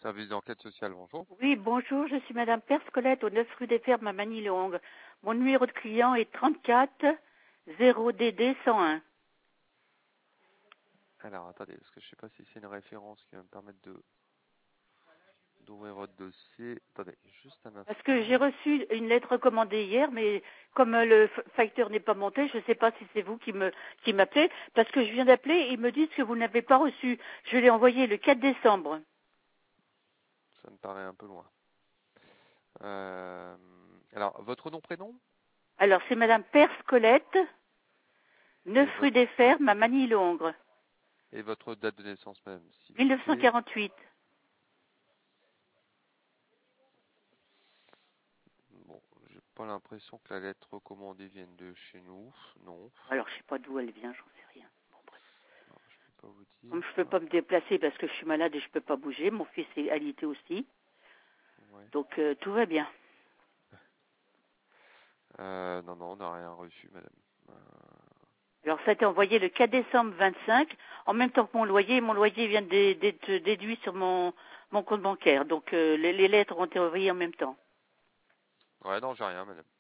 Service d'enquête sociale, bonjour. Oui, bonjour, je suis Madame Perscolette au 9 rue des Fermes à Manille-Longue. Mon numéro de client est 34 0DD 101. Alors, attendez, parce que je ne sais pas si c'est une référence qui va me permettre d'ouvrir votre dossier. Attendez, juste un instant. Parce que j'ai reçu une lettre recommandée hier, mais comme le facteur n'est pas monté, je ne sais pas si c'est vous qui m'appelez, parce que je viens d'appeler et ils me disent que vous n'avez pas reçu. Je l'ai envoyé le 4 décembre. Ça me paraît un peu loin. Alors, votre nom, prénom? Alors, c'est Madame Perscolette, 9 rue des Fermes à Manille-Longue. Et votre date de naissance, madame? 1948. Bon, j'ai pas l'impression que la lettre recommandée vienne de chez nous. Non. Alors, je sais pas d'où elle vient, j'en sais rien. Bon, bref. Non, je peux pas vous dire. Comme je peux pas me déplacer parce que je suis malade et je peux pas bouger, mon fils est alité aussi. Ouais. Donc, tout va bien. Non, on n'a rien reçu, madame. Alors, ça a été envoyé le 4 décembre 25, en même temps que mon loyer. Mon loyer vient d'être déduit sur mon compte bancaire. Donc, les lettres ont été envoyées en même temps. Ouais, non, j'ai rien, madame.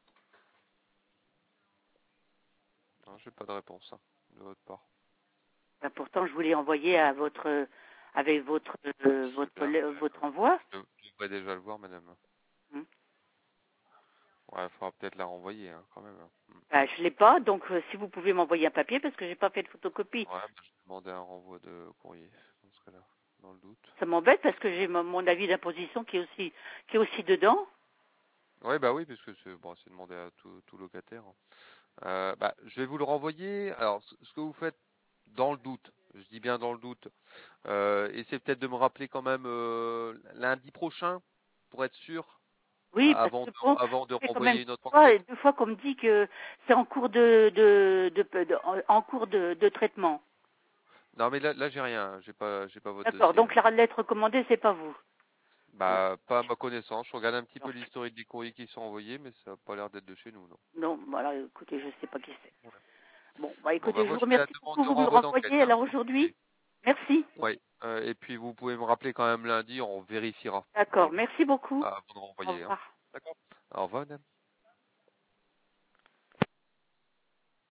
Non, j'ai pas de réponse de votre part. Ben, pourtant, je voulais envoyer à avec votre envoi. Je devrais déjà le voir, madame. Ouais, il faudra peut-être la renvoyer, quand même. Ben, je l'ai pas, donc si vous pouvez m'envoyer un papier, parce que j'ai pas fait de photocopie. Ouais, je vais demander un renvoi de courrier, dans ce cas-là, dans le doute. Ça m'embête parce que j'ai mon avis d'imposition qui est aussi dedans. Ouais, bah oui, parce que c'est demandé à tout locataire. Je vais vous le renvoyer. Alors, ce que vous faites dans le doute, je dis bien dans le doute, essayez peut-être de me rappeler quand même lundi prochain, pour être sûr, Oui, parce que bon, avant de c'est quand même renvoyer notre enquête. 2 fois qu'on me dit que c'est en cours en cours de traitement. Non, mais là j'ai rien, j'ai pas votre D'accord, dossier. donc la lettre recommandée, c'est pas vous. Bon, Pas à ma connaissance. Je regarde un petit peu l'historique des courriers qui sont envoyés, mais ça n'a pas l'air d'être de chez nous, non. non, voilà, écoutez, je sais pas qui c'est. Ouais. Bon, Bon, écoutez, je moi vous je fais la remercie demande beaucoup, de vous me le renvoi d'enquête, renvoyez alors s'il vous aujourd'hui. plaît. Merci. Oui. Et puis vous pouvez me rappeler quand même lundi, on vérifiera. D'accord, D'accord. merci beaucoup. Avant de Au renvoyer, revoir. D'accord. Au revoir, madame.